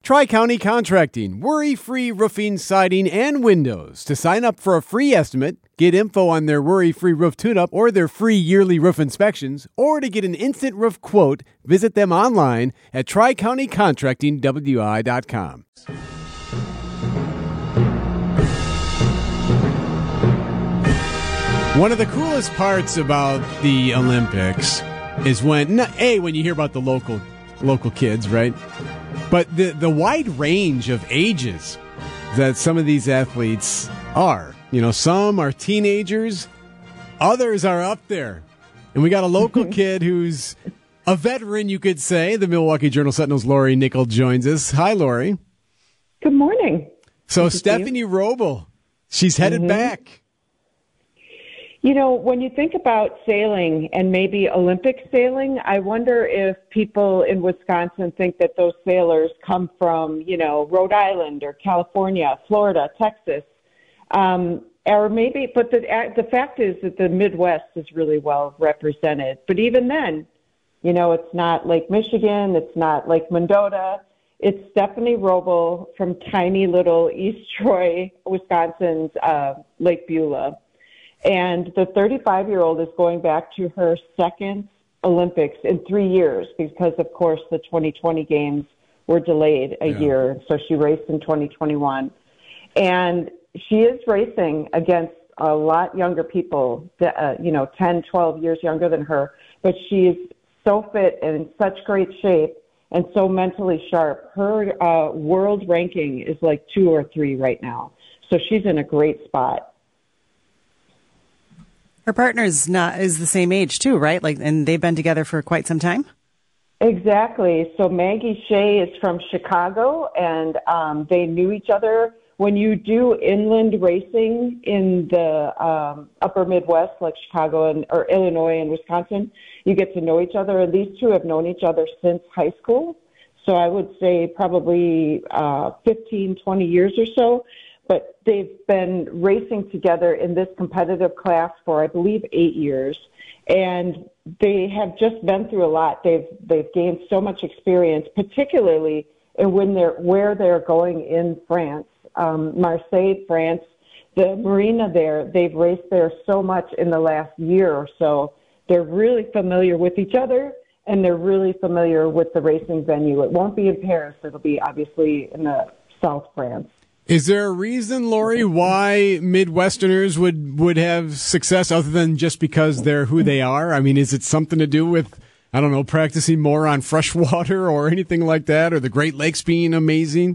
Tri-County Contracting, worry-free roofing, siding, and windows. To sign up for a free estimate, get info on their worry-free roof tune-up or their free yearly roof inspections, or to get an instant roof quote, visit them online at tricountycontractingwi.com. One of the coolest parts about the Olympics is when you hear about the local kids, right? But the wide range of ages that some of these athletes are. You know, some are teenagers, others are up there. And we got a local kid who's a veteran, you could say. The Milwaukee Journal-Sentinel's Lori Nickel joins us. Hi, Lori. Good morning. So Stephanie Roble, she's headed back. You know, when you think about sailing and maybe Olympic sailing, I wonder if people in Wisconsin think that those sailors come from, Rhode Island or California, Florida, Texas, or maybe. But the fact is that the Midwest is really well represented. But even then, it's not Lake Michigan, it's not Lake Mendota. It's Stephanie Roble from tiny little East Troy, Wisconsin's Lake Beulah. And the 35-year-old is going back to her second Olympics in 3 years because, of course, the 2020 games were delayed a year. So she raced in 2021. And she is racing against a lot younger people, 10, 12 years younger than her. But she is so fit and in such great shape and so mentally sharp. Her world ranking is like 2 or 3 right now. So she's in a great spot. Her partner is the same age too, right? And they've been together for quite some time. Exactly. So Maggie Shea is from Chicago, and they knew each other. When you do inland racing in the upper Midwest, like Chicago or Illinois and Wisconsin, you get to know each other. And these two have known each other since high school. So I would say probably 15, 20 years or so. But they've been racing together in this competitive class for, I believe, 8 years. And they have just been through a lot. They've gained so much experience, particularly where they're going in France, Marseille, France. The marina there, they've raced there so much in the last year or so. They're really familiar with each other, and they're really familiar with the racing venue. It won't be in Paris. It'll be obviously in the South France. Is there a reason, Lori, why Midwesterners would have success other than just because they're who they are? I mean, is it something to do with, I don't know, practicing more on fresh water or anything like that, or the Great Lakes being amazing?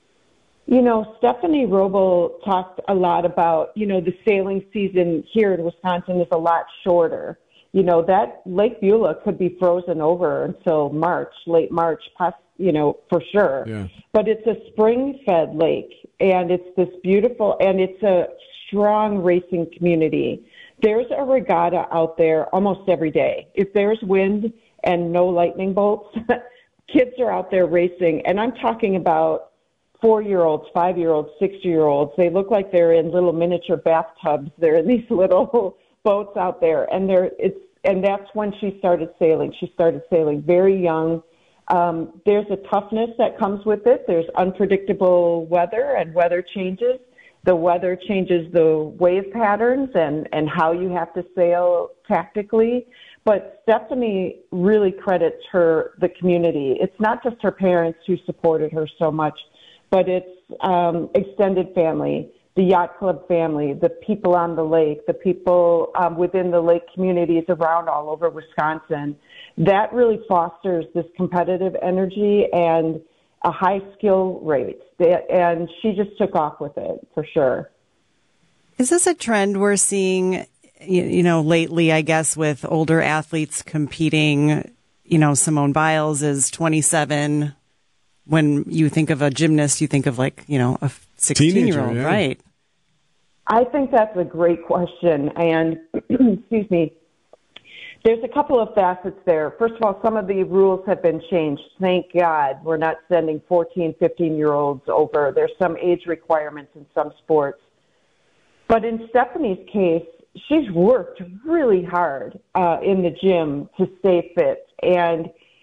Stephanie Roble talked a lot about, the sailing season here in Wisconsin is a lot shorter. That Lake Beulah could be frozen over until late March, for sure. Yeah. But it's a spring-fed lake, and it's this beautiful, and it's a strong racing community. There's a regatta out there almost every day. If there's wind and no lightning bolts, kids are out there racing, and I'm talking about 4-year-olds, 5-year-olds, 6-year-olds. They look like they're in little miniature bathtubs. They're in these little boats out there, and that's when she started sailing. She started sailing very young. There's a toughness that comes with it. There's unpredictable weather, and weather changes. The weather changes the wave patterns and how you have to sail tactically. But Stephanie really credits the community. It's not just her parents who supported her so much, but it's extended family, the yacht club family, the people on the lake, the people within the lake communities around all over Wisconsin. That really fosters this competitive energy and a high skill rate. And she just took off with it, for sure. Is this a trend we're seeing, lately, I guess, with older athletes competing? Simone Biles is 27. When you think of a gymnast, you think of a 16-year-old, yeah. Right? I think that's a great question. And, excuse me, there's a couple of facets there. First of all, some of the rules have been changed. Thank God we're not sending 14, 15-year-olds over. There's some age requirements in some sports. But in Stephanie's case, she's worked really hard in the gym to stay fit. And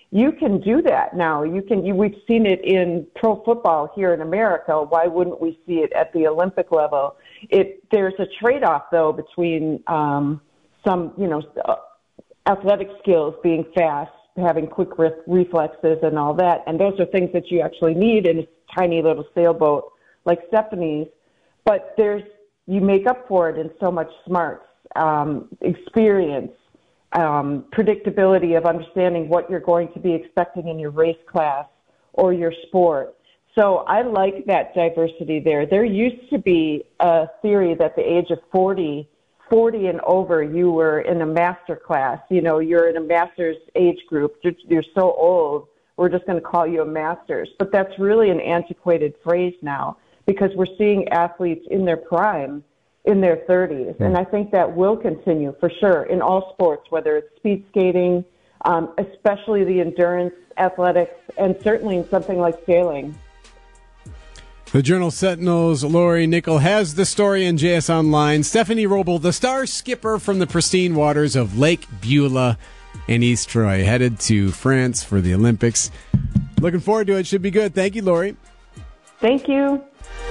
you can do that now. We've seen it in pro football here in America. Why wouldn't we see it at the Olympic level? There's a trade-off though between some, athletic skills, being fast, having quick reflexes and all that. And those are things that you actually need in a tiny little sailboat like Stephanie's. But you make up for it in so much smarts, experience, predictability of understanding what you're going to be expecting in your race class or your sport. So I like that diversity there. There used to be a theory that the age of 40 and over, you were in a master class. You're in a master's age group. You're so old, we're just going to call you a master's. But that's really an antiquated phrase now because we're seeing athletes in their prime in their 30s. And I think that will continue for sure in all sports, whether it's speed skating, especially the endurance athletics, and certainly in something like sailing. The Journal Sentinel's Lori Nickel has the story in JS Online. Stephanie Roble, the star skipper from the pristine waters of Lake Beulah in East Troy, headed to France for the Olympics. Looking forward to it. Should be good. Thank you, Lori. Thank you.